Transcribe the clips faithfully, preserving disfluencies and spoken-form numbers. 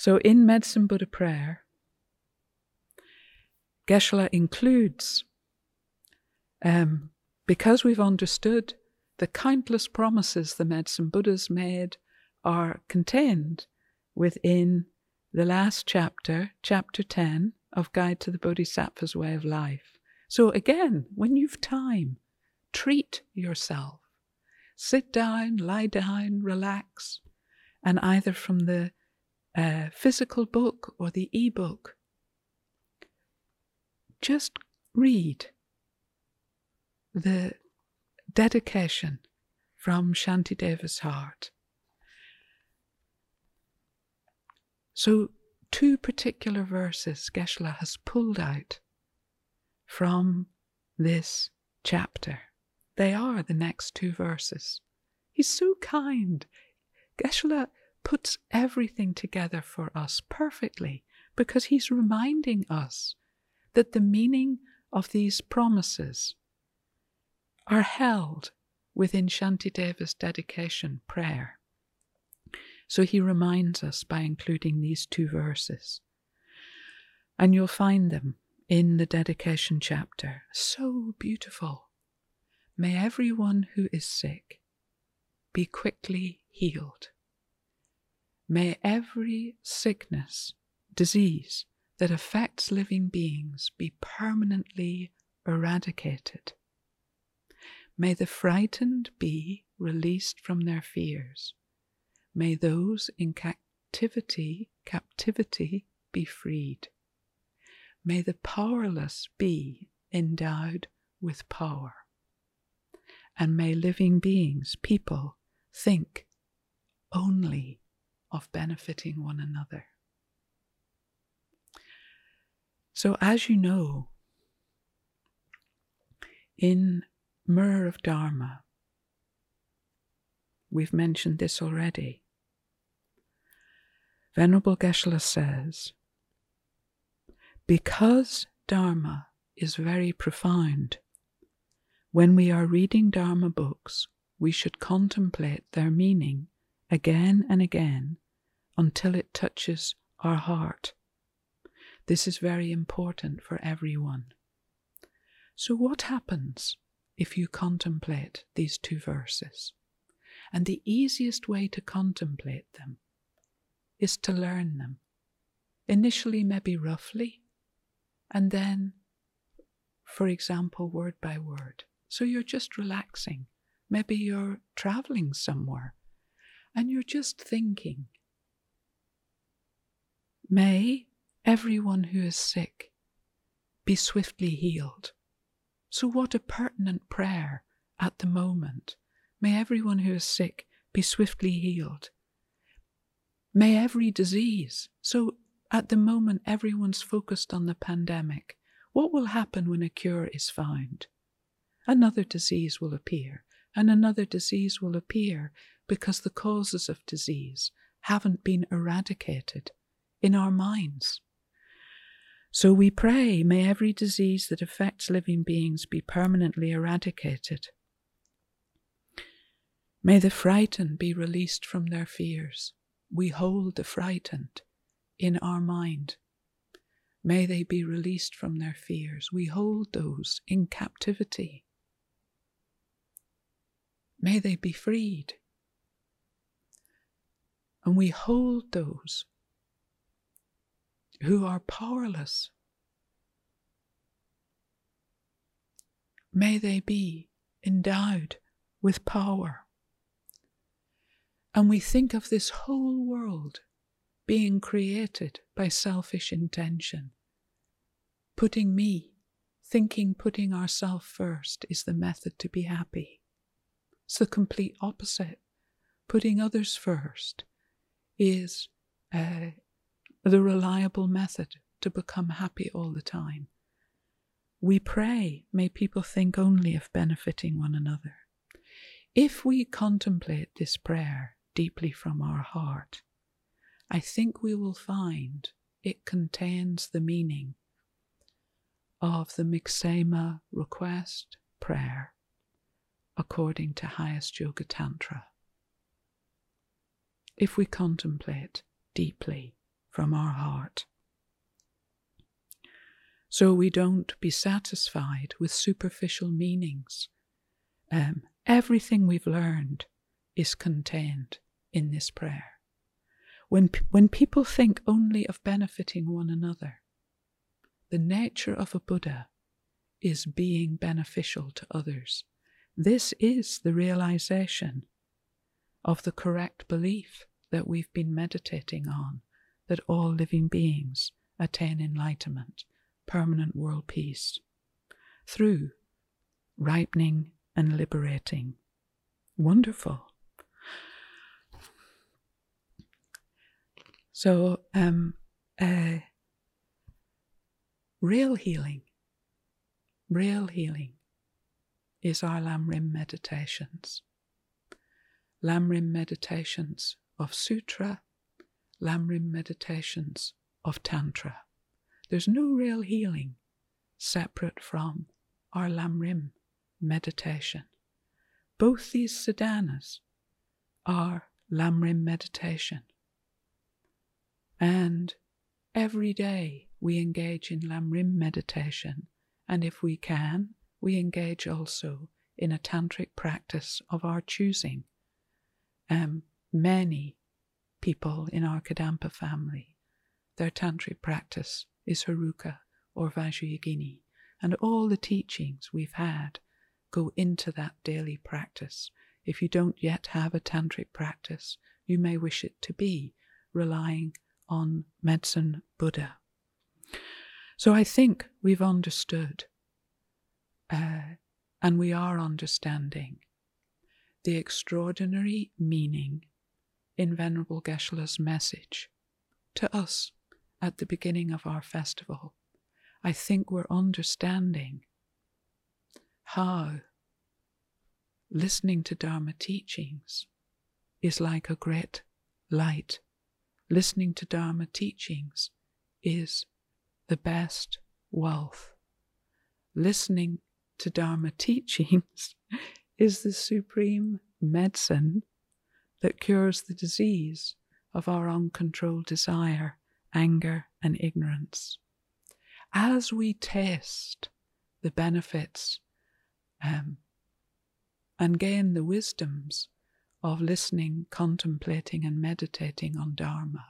So in Medicine Buddha prayer, Geshe-la includes, um, because we've understood the countless promises the Medicine Buddhas made are contained within the last chapter, chapter ten, of Guide to the Bodhisattva's Way of Life. So again, when you've time, treat yourself. Sit down, lie down, relax, and either from the uh, physical book or the e-book, just read the dedication from Shantideva's heart. So two particular verses Geshe-la has pulled out from this chapter. They are the next two verses. He's so kind. Geshe-la puts everything together for us perfectly because he's reminding us that the meaning of these promises are held within Shantideva's dedication prayer. So he reminds us by including these two verses. And you'll find them in the dedication chapter. So beautiful. May everyone who is sick be quickly healed. May every sickness, disease that affects living beings be permanently eradicated. May the frightened be released from their fears. May those in captivity, captivity be freed. May the powerless be endowed with power. And may living beings, people, think only of benefiting one another. So as you know, in Myrrh of Dharma, we've mentioned this already, Venerable Geshe-la says, because Dharma is very profound, when we are reading Dharma books, we should contemplate their meaning again and again until it touches our heart. This is very important for everyone. So what happens if you contemplate these two verses? And the easiest way to contemplate them is to learn them. Initially, maybe roughly, and then, for example, word by word. So you're just relaxing. Maybe you're traveling somewhere and you're just thinking, may everyone who is sick be swiftly healed. So what a pertinent prayer at the moment. May everyone who is sick be swiftly healed. May every disease. So at the moment everyone's focused on the pandemic. What will happen when a cure is found? Another disease will appear, and another disease will appear because the causes of disease haven't been eradicated in our minds. So we pray, may every disease that affects living beings be permanently eradicated. May the frightened be released from their fears. We hold the frightened in our mind. May they be released from their fears. We hold those in captivity. May they be freed. And we hold those who are powerless. May they be endowed with power. And we think of this whole world being created by selfish intention. Putting me, thinking putting ourselves first is the method to be happy. It's the complete opposite. Putting others first is uh, the reliable method to become happy all the time. We pray, may people think only of benefiting one another. If we contemplate this prayer deeply from our heart, I think we will find it contains the meaning of the Miksema request prayer according to Highest Yoga Tantra. If we contemplate deeply from our heart. So we don't be satisfied with superficial meanings. Um, everything we've learned is contained in this prayer. When, when people think only of benefiting one another, the nature of a Buddha is being beneficial to others. This is the realization of the correct belief that we've been meditating on, that all living beings attain enlightenment, permanent world peace, through ripening and liberating. Wonderful. So, um, uh, real healing, real healing is our Lamrim meditations. Lamrim meditations of Sutra, Lamrim meditations of Tantra. There's no real healing separate from our Lamrim meditation. Both these sadhanas are Lamrim meditation. And every day we engage in Lamrim meditation, and if we can, we engage also in a tantric practice of our choosing. Um, many people in our Kadampa family, their tantric practice is Haruka or Vajrayogini, and all the teachings we've had go into that daily practice. If you don't yet have a tantric practice, you may wish it to be, relying on Medicine Buddha. So I think we've understood, uh, and we are understanding, the extraordinary meaning in Venerable Geshe-la's message to us at the beginning of our festival. I think we're understanding how listening to Dharma teachings is like a great light. Listening to Dharma teachings is the best wealth. Listening to Dharma teachings is the supreme medicine that cures the disease of our uncontrolled desire, anger, and ignorance. As we taste the benefits um, and gain the wisdoms of listening, contemplating, and meditating on Dharma,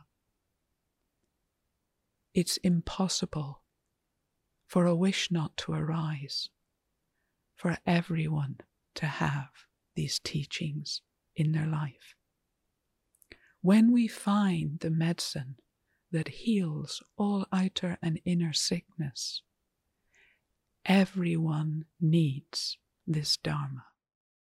it's impossible for a wish not to arise, for everyone to have these teachings in their life. When we find the medicine that heals all outer and inner sickness, everyone needs this Dharma.